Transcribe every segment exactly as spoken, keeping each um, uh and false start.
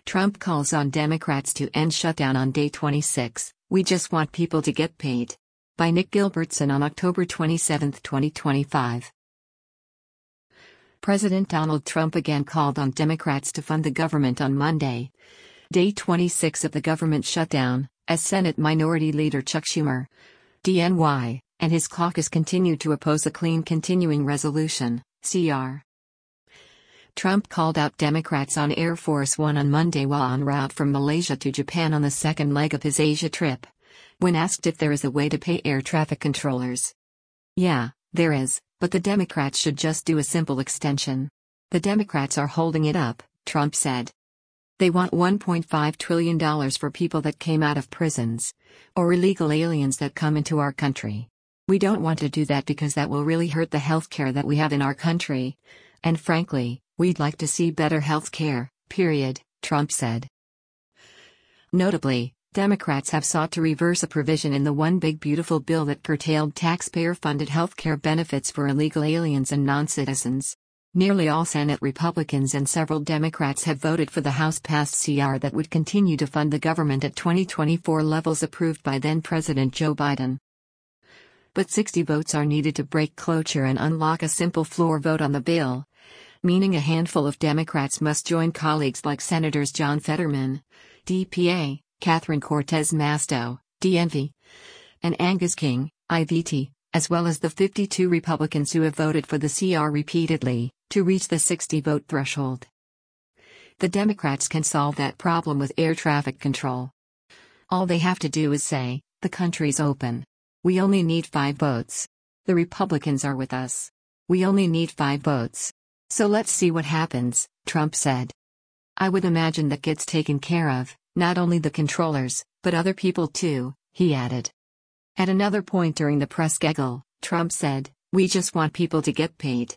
Trump calls on Democrats to end shutdown on day twenty-six. We just want people to get paid. By Nick Gilbertson on October twenty-seventh, twenty twenty-five. President Donald Trump again called on Democrats to fund the government on Monday, day twenty-six of the government shutdown, as Senate Minority Leader Chuck Schumer, D N Y, and his caucus continued to oppose a clean continuing resolution, C R. Trump called out Democrats on Air Force One on Monday while en route from Malaysia to Japan on the second leg of his Asia trip, when asked if there is a way to pay air traffic controllers. Yeah, there is, but the Democrats should just do a simple extension. The Democrats are holding it up, Trump said. They want one point five trillion dollars for people that came out of prisons, or illegal aliens that come into our country. We don't want to do that because that will really hurt the health care that we have in our country, and frankly, we'd like to see better health care, period, Trump said. Notably, Democrats have sought to reverse a provision in the One Big Beautiful Bill that curtailed taxpayer-funded health care benefits for illegal aliens and non-citizens. Nearly all Senate Republicans and several Democrats have voted for the House-passed C R that would continue to fund the government at twenty twenty-four levels approved by then-President Joe Biden. But sixty votes are needed to break cloture and unlock a simple floor vote on the bill, meaning a handful of Democrats must join colleagues like Senators John Fetterman, D P A, Catherine Cortez Masto, D N V, and Angus King, I V T, as well as the fifty-two Republicans who have voted for the C R repeatedly, to reach the sixty-vote threshold. The Democrats can solve that problem with air traffic control. All they have to do is say, "The country's open. We only need five votes. The Republicans are with us. We only need five votes. So let's see what happens," Trump said. "I would imagine that gets taken care of, not only the controllers, but other people too," he added. At another point during the press gaggle, Trump said, "We just want people to get paid.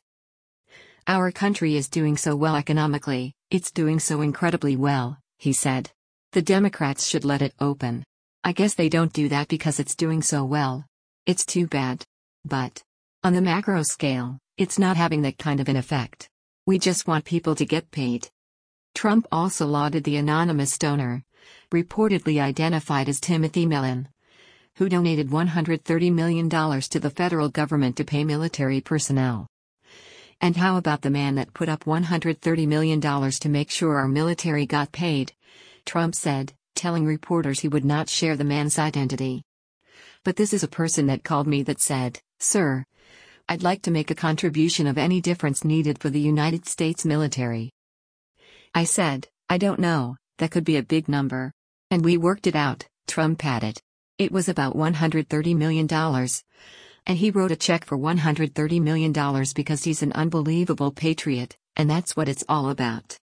Our country is doing so well economically, it's doing so incredibly well," he said. "The Democrats should let it open. I guess they don't do that because it's doing so well. It's too bad. But on the macro scale, it's not having that kind of an effect. We just want people to get paid." Trump also lauded the anonymous donor, reportedly identified as Timothy Mellon, who donated one hundred thirty million dollars to the federal government to pay military personnel. "And how about the man that put up one hundred thirty million dollars to make sure our military got paid?" Trump said, telling reporters he would not share the man's identity. "But this is a person that called me that said, 'Sir, I'd like to make a contribution of any difference needed for the United States military.' I said, 'I don't know, that could be a big number.' And we worked it out," Trump added. "It was about one hundred thirty million dollars. And he wrote a check for one hundred thirty million dollars because he's an unbelievable patriot, and that's what it's all about."